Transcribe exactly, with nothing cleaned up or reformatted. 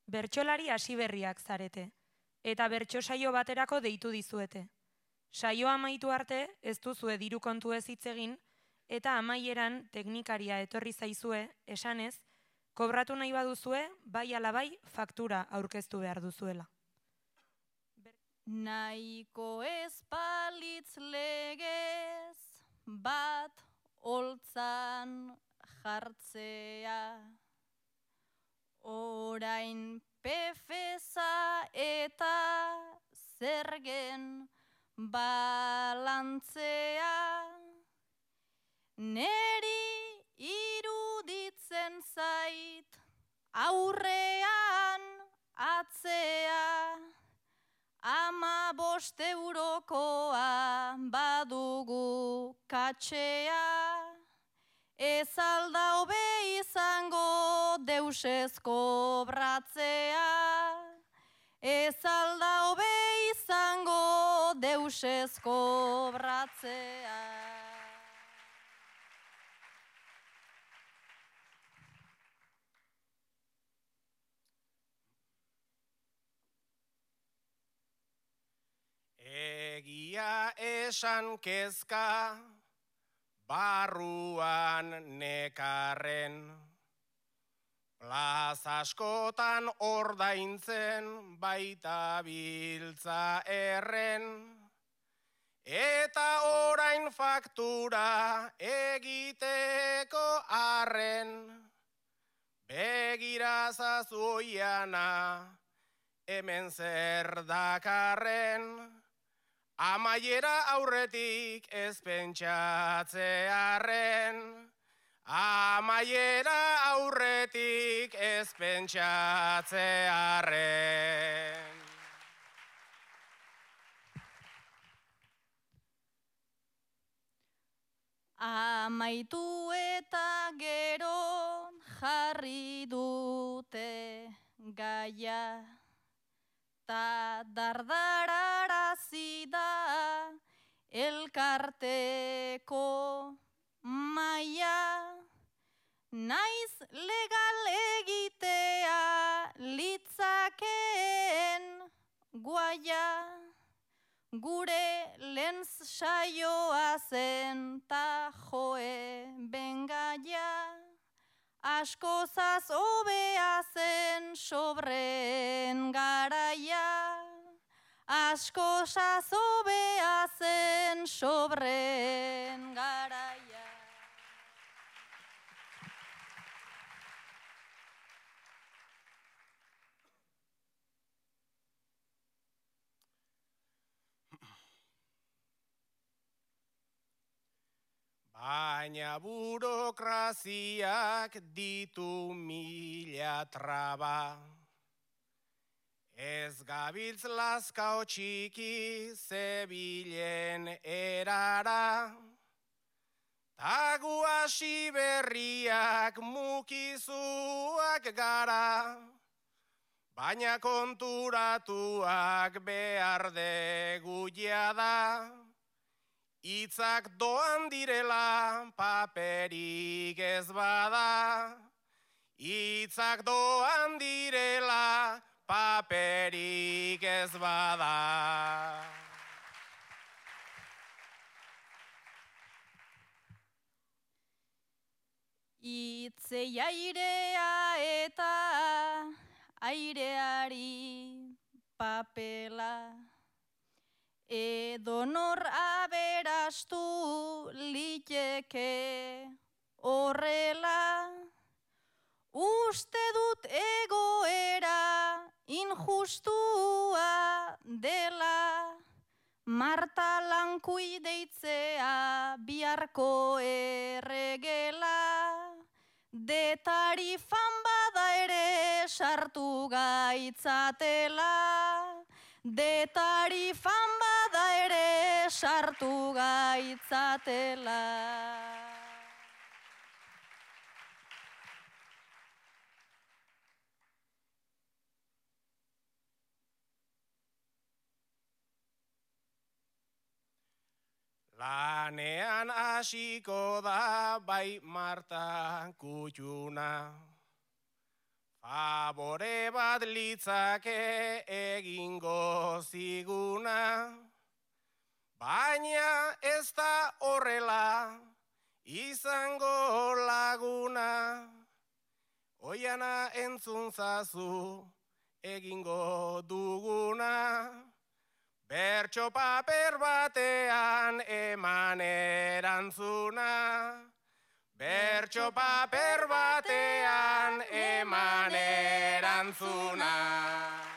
Bertsolari hasiberriak zarete, eta bertso saio baterako deitu dizuete. Saioa amaitu arte ez duzue diru kontu ez hitz egin, eta amaieran teknikaria etorri zaizue, esanez, kobratu nahi baduzue, bai ala bai faktura aurkeztu behar duzuela. Nahiko ez balitz legez bat holtzan jartzea, orain pefeza eta zergen balantzea, neri iruditzen zait aurrean atzea, ama bost eurokoa badugu katxea, ez alda hobe izango deusez kobratzea, ez alda hobe izango deusez kobratzea. Egia esan kezka, barruan nekarren, plaza askotan ordaintzen baita biltza erren, eta orain faktura egiteko arren, begirazazu oiana, hemen zer dakarren, amaiera aurretik ez pentsatzearren, amaiera aurretik ez pentsatzearren. Amaitu eta gero jarri dute gaia, ta dardararazi da elkarteko maia, naiz legal egitea litzakeen guaia, gure lehen saioa zen ta joe bengaia, askozaz hobea zen sobreen garaia, askozaz hobea zen sobreen garaia. Baina burokraziak ditu mila traba, ez gabiltz lazkao txiki zebilen erara, tagu hasi berriak mukizuak gara, baina konturatuak behar degu jada, hitzak doan direla paperik ez bada, hitzak doan direla paperik ez bada. Hitzei airea eta aireari papela, edonor aberastu liteke horrela, uste dut egoera injustua dela, Marta Lankui deitzea biharko erregela, de tarifan bada ere sartu gaitzatela, de tarifan bada ere sartu gaitzatela. Lanean hasiko da bai Marta kutxuna, Abore bat litzake egingo ziguna, baina ez da horrela izango laguna. Oiana entzun zazu egingo duguna, bertso paper batean eman erantzuna. Bertso paper batean eman erantzuna.